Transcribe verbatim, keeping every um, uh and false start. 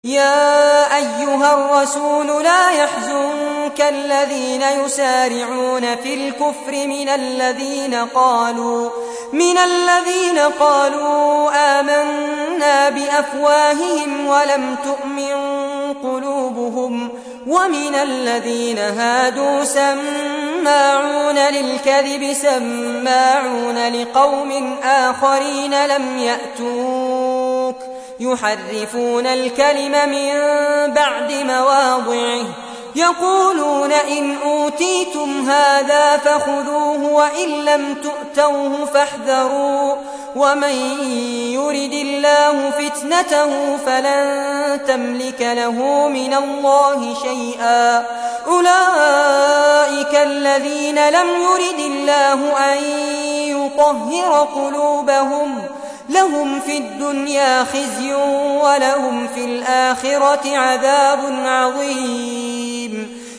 يا أيها الرسول لا يحزنك الذين يسارعون في الكفر من الذين قالوا من الذين قالوا آمنا بأفواههم ولم تؤمن قلوبهم ومن الذين هادوا سماعون للكذب سماعون لقوم آخرين لم يأتوك يحرفون الكلم من بعد مواضعه يقولون إن أوتيتم هذا فخذوه وإن لم تؤتوه فاحذروا ومن يرد الله فتنته فلن تملك له من الله شيئا أولئك الذين لم يرد الله أن يطهر قلوبهم لهم في الدنيا خزي ولهم في الآخرة عذاب عظيم.